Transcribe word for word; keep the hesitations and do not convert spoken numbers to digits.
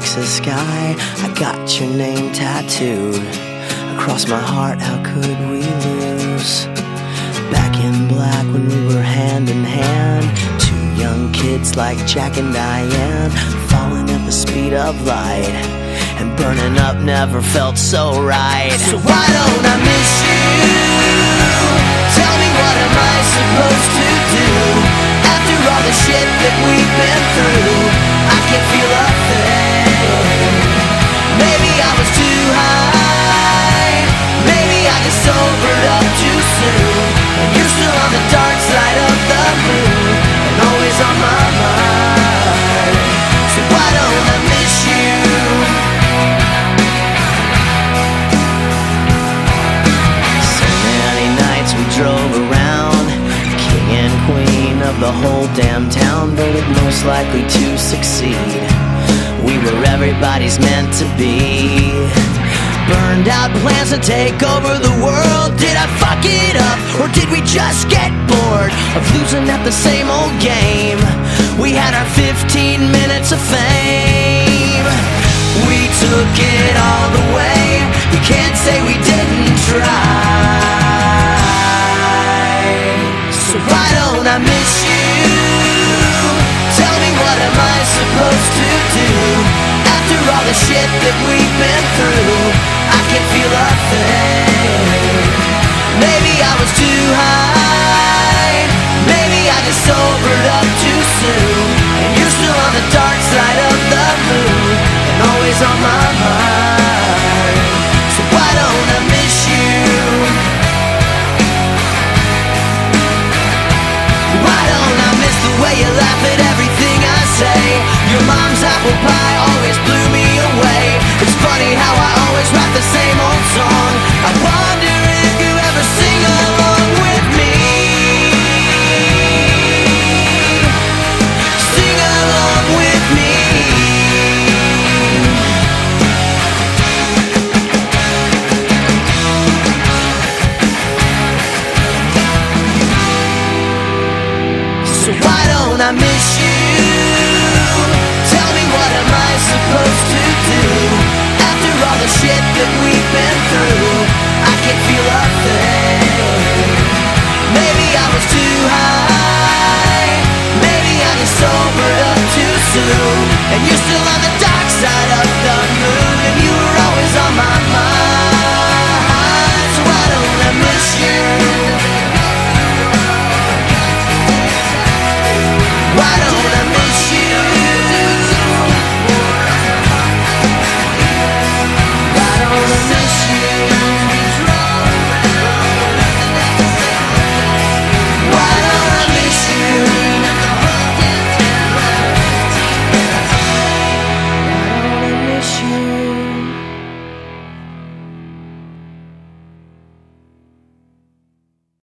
Texas sky. I got your name tattooed across my heart, how could we lose? Back in black when we were hand in hand, two young kids like Jack and Diane, falling at the speed of light, and burning up never felt so right. So why don't I miss you? Tell me, what am I supposed to do? After all the shit that we've been through, I can't feel a thing. Maybe I was too high, maybe I just sobered up too soon, and you're still on the dark side of the moon, and always on my mind. So why don't I miss you? So many nights we drove around, king and queen of the whole damn town, voted most likely to succeed. We were everybody's meant to be. Burned out plans to take over the world. Did I fuck it up, or did we just get bored of losing at the same old game? We had our fifteen minutes of fame. We took it all the way. You can't say we didn't try. So why don't I miss you? Tell me, what am I supposed to do? After all the shit that we've been through, I can't feel a thing. Maybe I was too high, maybe I just sobered up too soon, and you're still on the dark side of the moon, and always on my mind. So why don't I miss you? Why don't I miss the way you laugh at everything I say? Your mom's apple pie always blew me away. It's funny how I always write the same old song. I wonder if you ever sing along with me. Sing along with me. So why don't I miss you? Tell me, what am I supposed to do? After all the shit that we've been through, I can't feel a thing. Maybe I was too high, maybe I just sobered up too soon, and you're still on the